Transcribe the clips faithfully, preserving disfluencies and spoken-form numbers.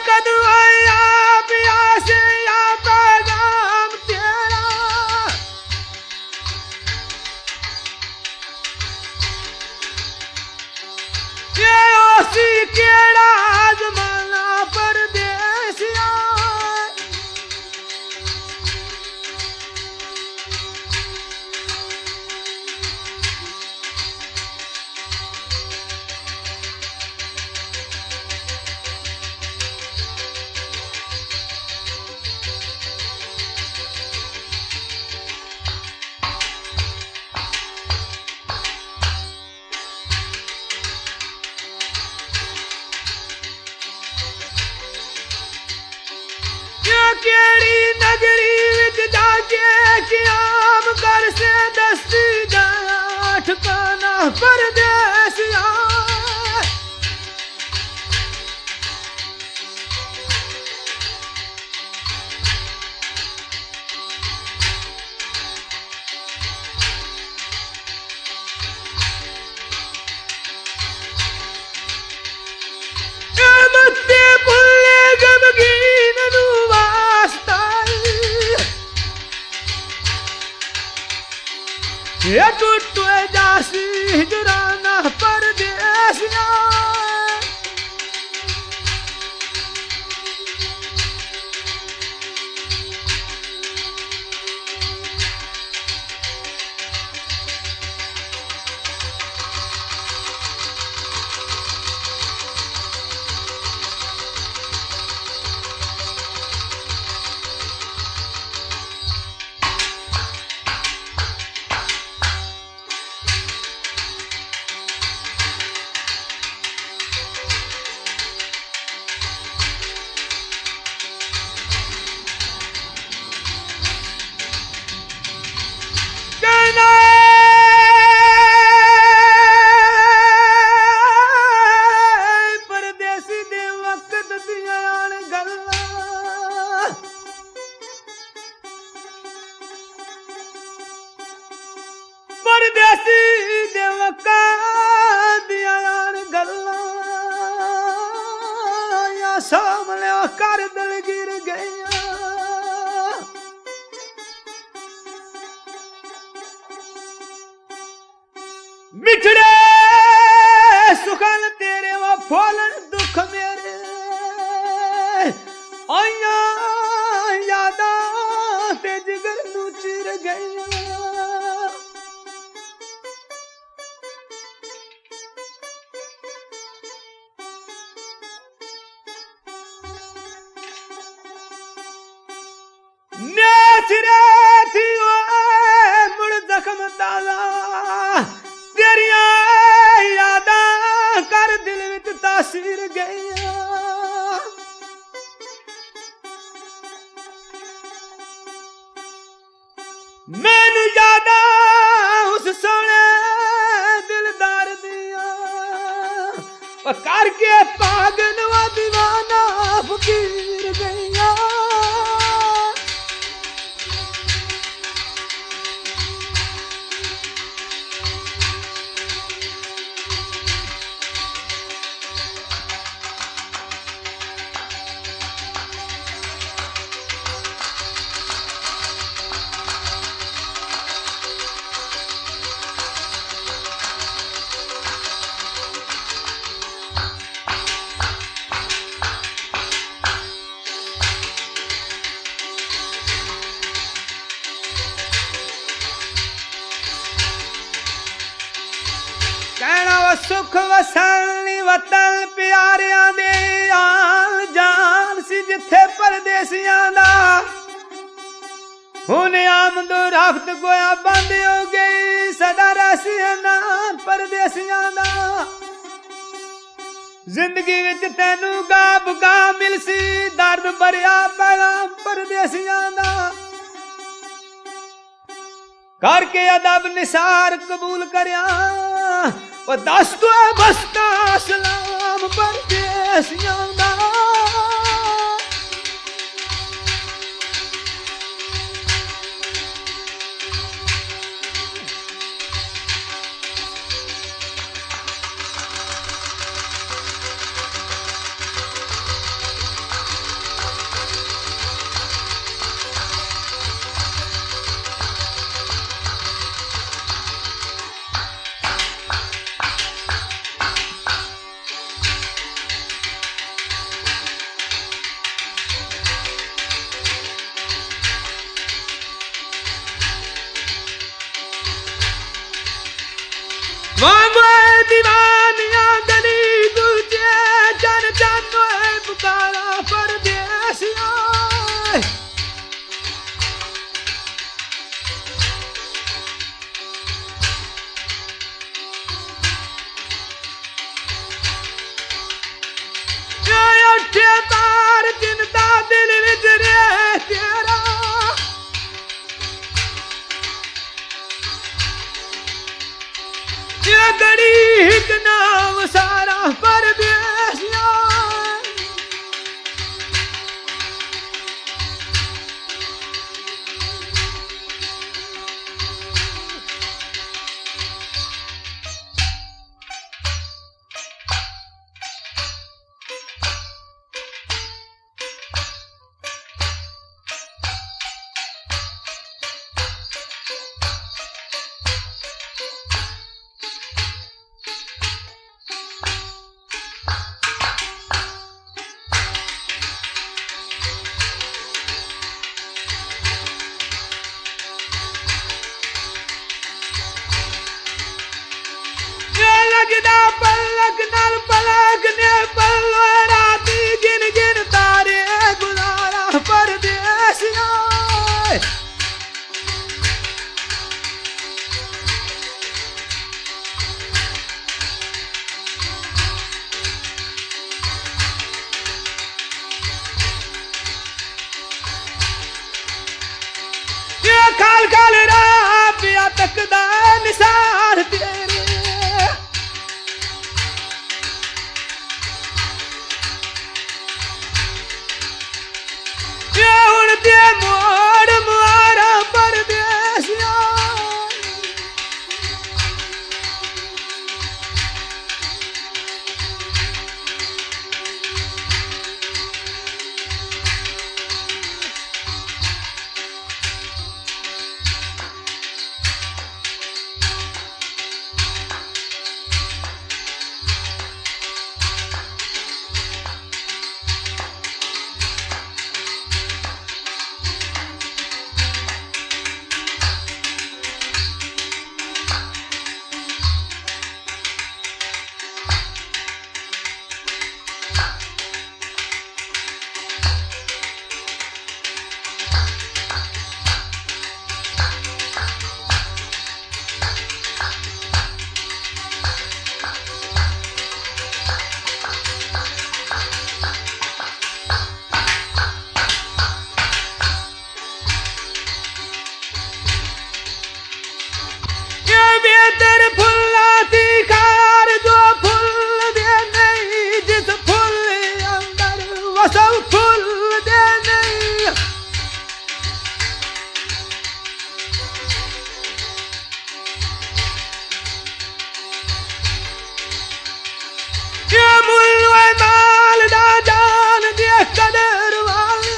कदू आया प्यासे या पैगाम तेरा ये ओसी केड़ा जमाना परदेसिया केड़ी नगरी विच जाके कियाम कर से दस्ती जाया ठिकाना परदेसिया मत्ते भुल्ले गमगीन नू ये टूटे जासी हिजराना परदेसिया परदेसी दे वक्त दियां गल्लां परदेसी दे वक्त दियां गल्लां या सामने कर दिल गिर गया बिछड़े सुखन तेरे वो फूलन दुख मेरे आया यादा ते जिगर नू चिर गया ने सिरे थी वो मुड़ जख्म ताला तेरिया यादा कर दिल विच तासीर गया मैनू यादा उस सोने दिलदार दिया करके पागल वा दीवाना फकीर गया सुख वसानी वतन प्यारियां दे आल जान सी जिथे परदेसियां दा हुण आमदो रफ्त गोया बंद हो गई सदा रसिया नाम परदेसियां दा जिंदगी विच तैनू गाब गा मिलसी दर्द भरिया पैगाम परदेसियां दा करके अदब निसार कबूल करया वो दस तो बस्ता सलाम परदेसियां दा वांगो दीवानिया गली गुजे जन जानो है पुकारा परदेसिया अठे तार चिंता दिल विच रे तेरा ये गड़ी हिक नाम सारा परदेसिया लगदा पलक नाल पलक ने पल्लो राती गिन गिन तारे गुजारा परदेसिया ये खाल खाल राह पिया तकदा निसार तेरे मोड़ मारा परदेसिया बेहतर फुल्ला थी खार जो फूल दे नहीं जिस फूल अंदर वो सब फूल दे नहीं ये मुल्लो माल दा जान दे कदर वाले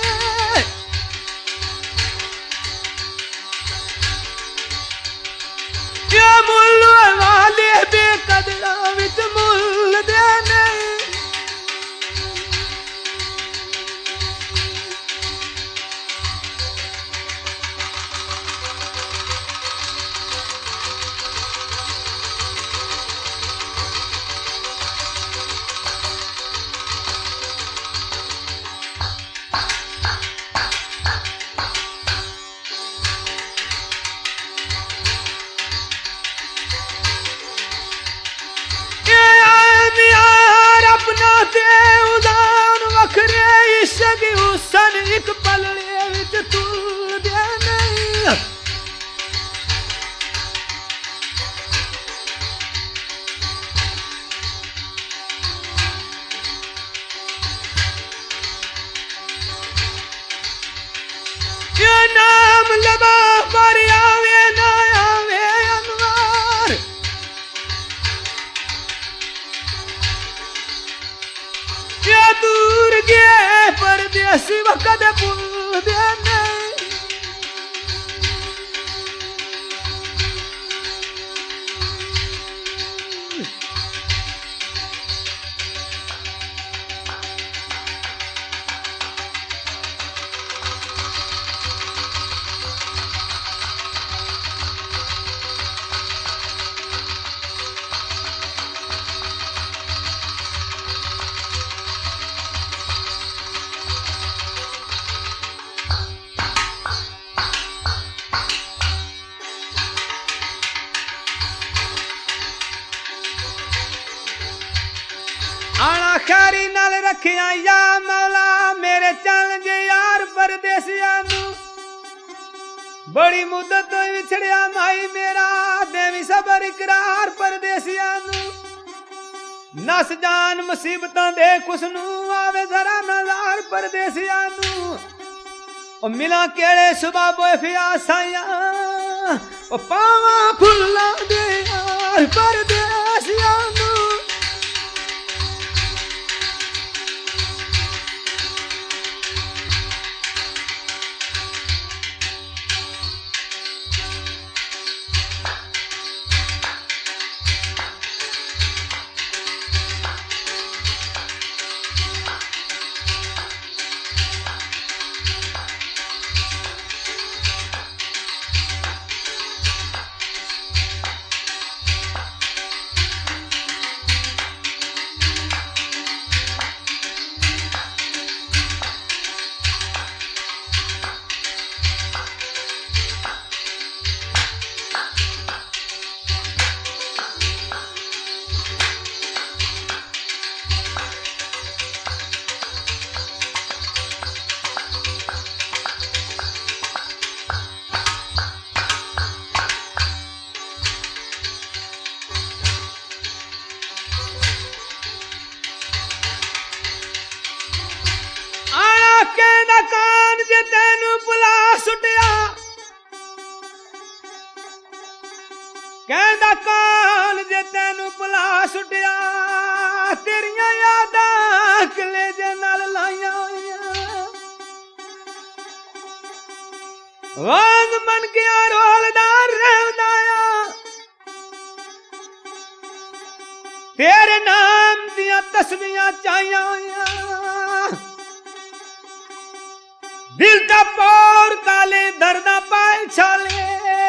ये मुल्लो वाले बेकदरा विच मुल दे नहीं उदान वखरे इश्क हुसन एक पलड़े विच तूल दे नहीं ये नाम लबा पर आवे ना आवे अनवार ये दूर गए परदेसी वक़्त भूल दे नहीं खैरी नाल रखिया या मौला मेरे चल जे यार परदेसिया नू बड़ी मुद्दत तो विछड़िया माई मेरा देवी सबर इकरार परदेसिया नू नस जान मुसीबतां दे कुसनू आवे जरा नजार परदेसिया नू ओ मिला केड़े सुबह बोए फिया साया ओ पावा फुल्ला दे यार परदेसिया नू कहंदा कान जे तेनू भुला सुटिया तेरियां यादां कलेजे नाल लाइयां होइयां वांग मन गया रोलदा रहंदा आ तेरे नाम दियां तस्वीरां चाहियां होइयां दिल दा पौर काले दर्दा पाए छाले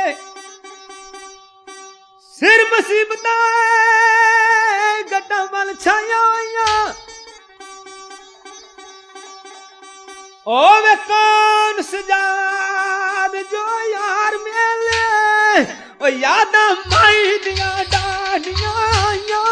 सिर मुसीबता गड्डा मल छाया ओ वे कौन सजाद जो यार मेले ओ यादा माई दिया डाडिया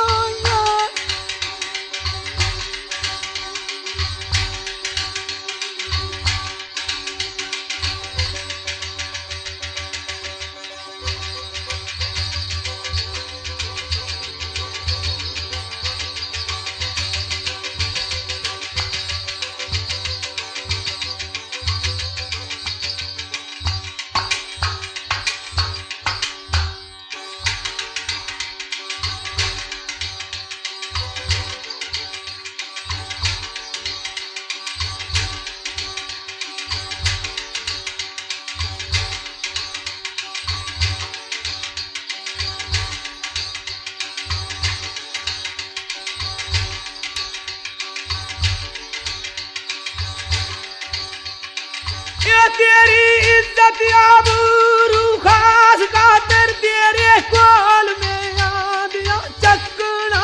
तेरी इज्जत आबरू खास खातिर तेरे कोल में आदिया चकना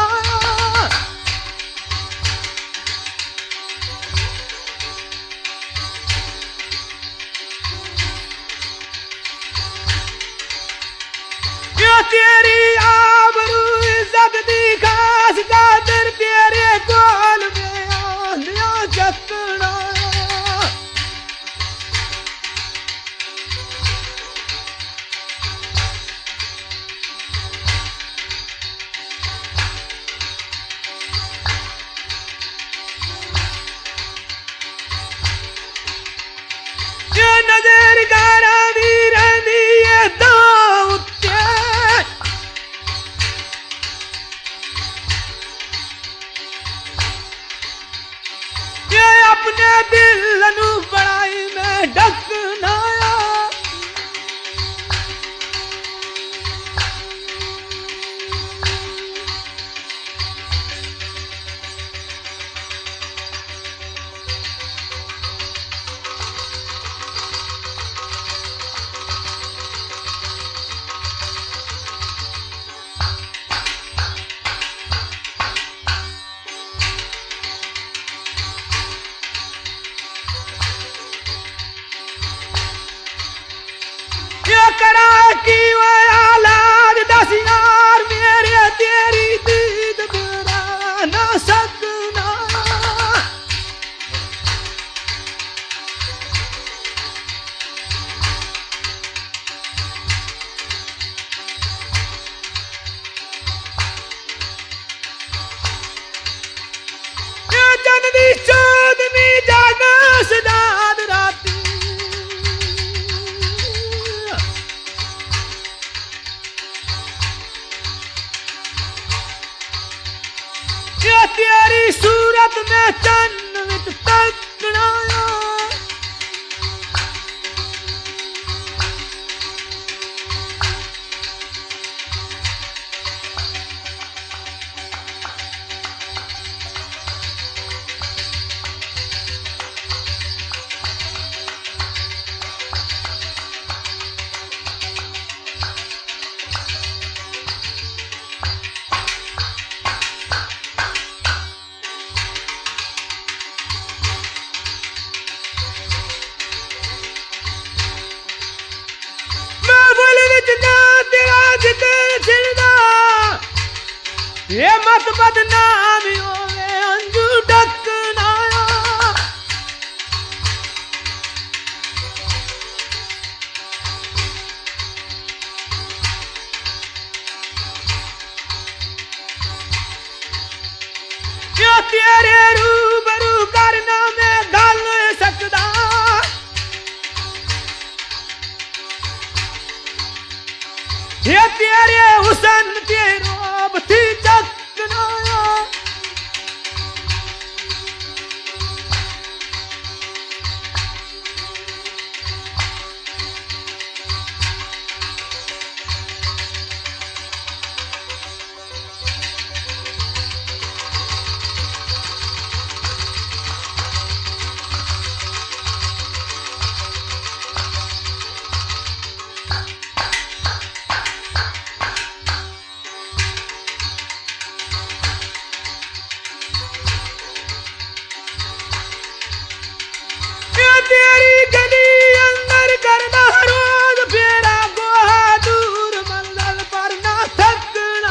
तेरी आबरू इज्जत दी खास खातिर तेरे कोल में आदिया चकना नजर गारा दी रहंदी है दां उत्ते ये अपने दिल नू बड़ाई में ढकना दी चौदवी जागा सजाद राती ये तेरी सूरत में चन्न विच तकना ये मत बदनामी होवे अंजू डकना यो तेरे रूबरू करना मैं गल सकदा ये तेरे हुसन तेरो थी चकना तेरी गली अंदर करना रोज फेरा गोहा दूर मंगल पर ना थकना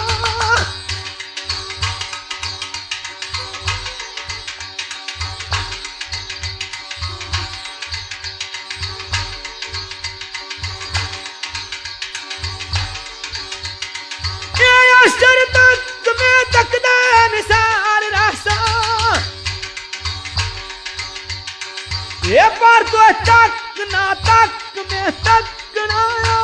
ये अशर तक में तकदा निसार रासा ये पर तो तक ना तक में तकना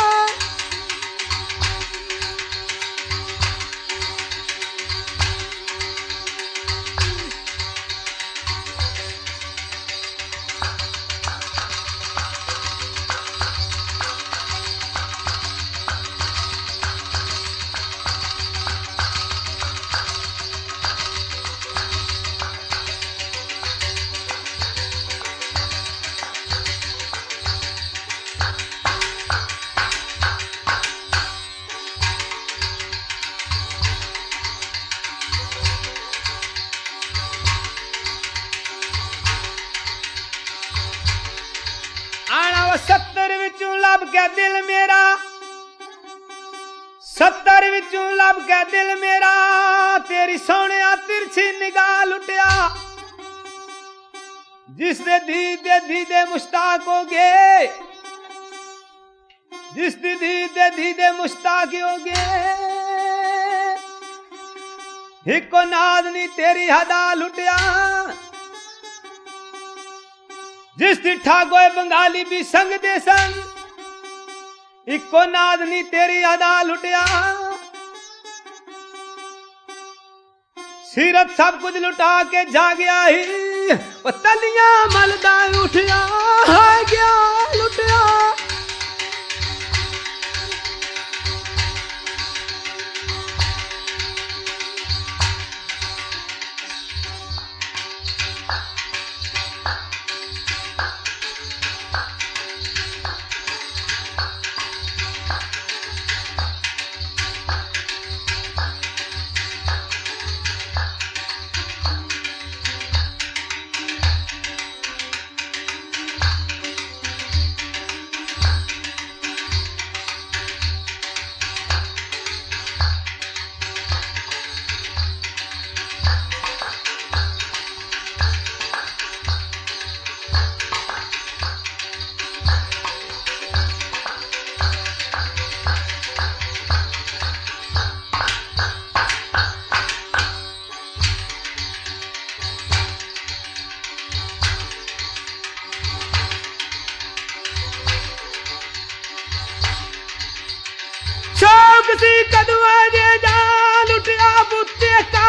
सत्तर विचों लब के दिल मेरा सत्तर विचों लब के दिल मेरा तेरी सोने तिरछी निगाह लुटिया जिस दे धी दे धी दे मुश्ताक हो गए जिस दी धी दे धी दे मुश्ताक हो गए हिको नादनी तेरी हदा लुटिया जिस दी ठागोए बंगाली भी संग दे संग इको नादनी तेरी अदा लुटिया सीरत सब कुछ लुटा के जा गया ही वो तलिया मलदा उठया है गया लुटिया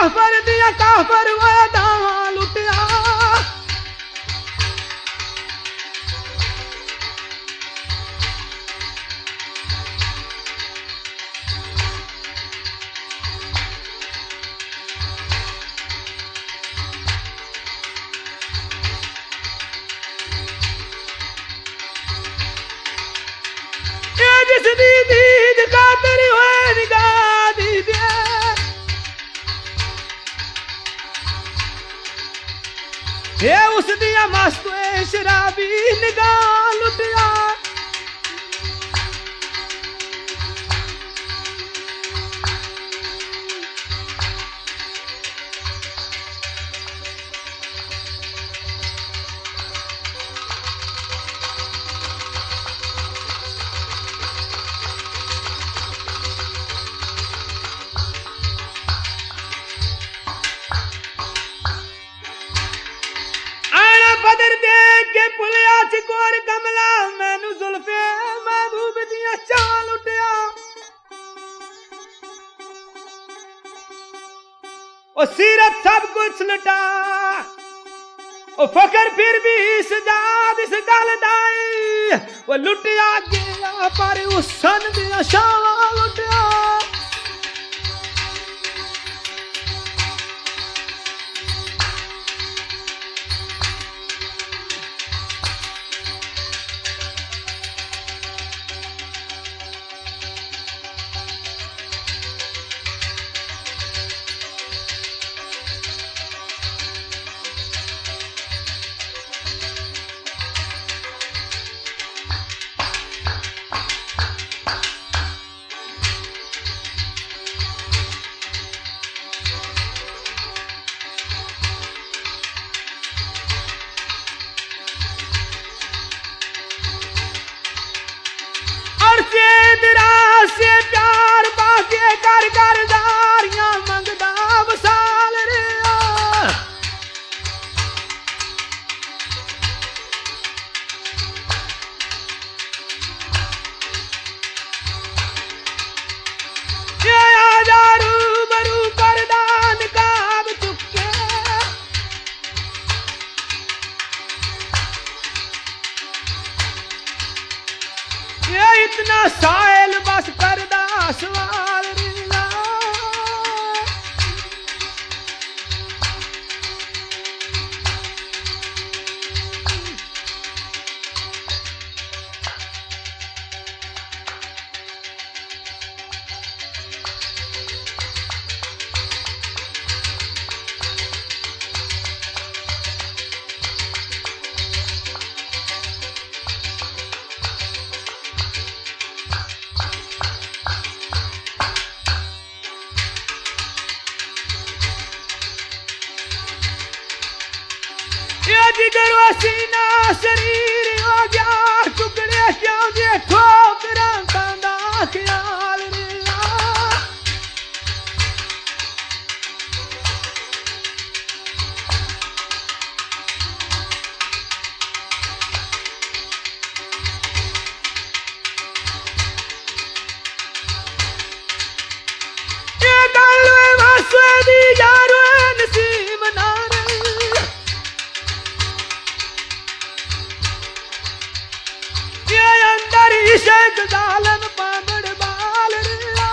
काफर दिया काफर वो दावा लुटिया जिस दी दीद खातर हुए निगाह दी दे ये उस दिया मस्त शराबी निगाह लुटिया बदर देख के पुलिया चिकोर कमला मैनू जुल्फे महबूब दिया चाल उठिया ओ सीरत सब कुछ लुटा ओ फकर फिर भी इस जाद इस गल दाई वो लुटिया गया पर उस सन दिया शावा लुटिया से प्यार बाके कर कर दारियां मंगदा वसाल रे ये आजारू बरू कर दान काब चुके ये इतना साइल बस करदा सवाल रीला जिगर वसीना शरीर हो गया टुकड़े क्यों जे ठोकरा खांदा ख्याल रीला ये गल वासवे दी यारो नसीब ना अंदर इश्क जालन पागड़ बाल रीला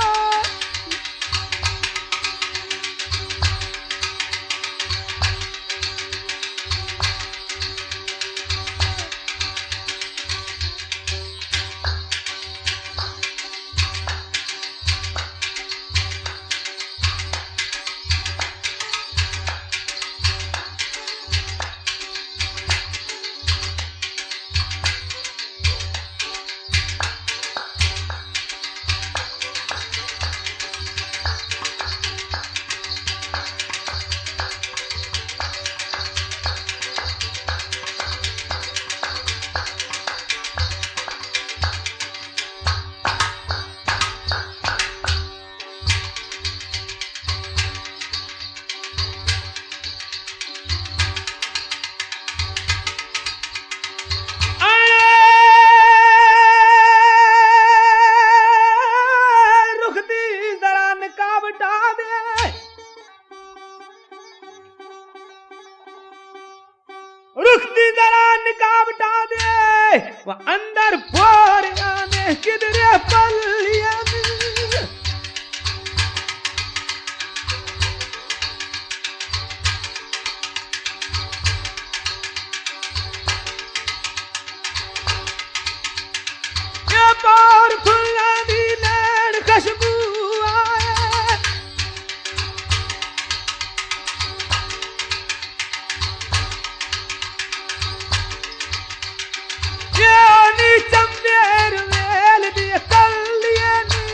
बुद्धि जरा निकाब हटा दे वो अंदर बोरिया में किधरे पलिया में और फुल्ला दी लैन खुशबू आए यानी चंदेर वेल दी कलियां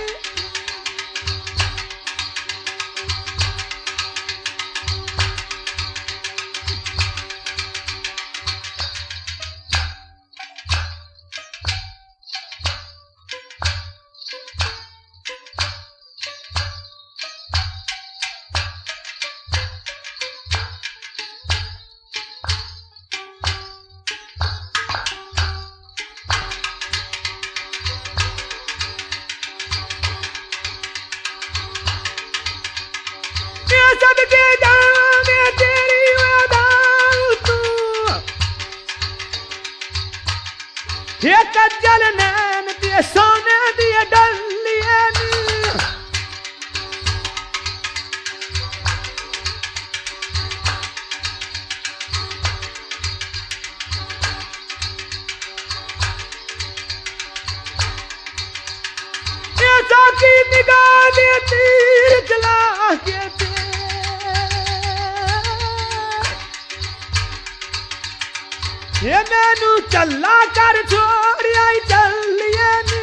सदके जाने तेरी वदाऊ तू ये कज्जल नैन दिए सोने दिए डलिए ये साकी निगाह दे तीर चला के ये मैनू चला कर छोड़ आई चलिए नी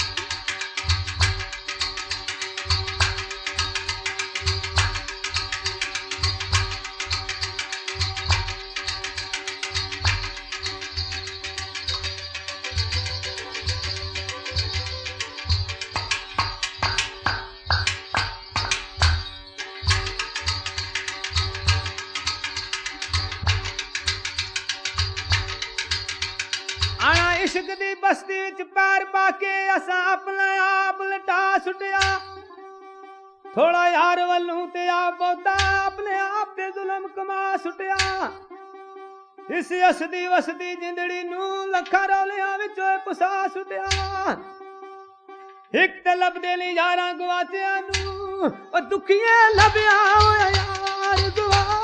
आना इश्क दी बस्ती विच पैर पाके असां अपना आप लटा सुटिया थोड़ा यार वल्लों ते आप बहुता अपने आप ते जुल्म कमा सुटिया इस असदी वसदी जिंदड़ी नू लखा रौलियां विचों पुसा सुटिया एक ते लभदे नी यारां गवाचियां नू ओ दुखिए लभया होया यार गवा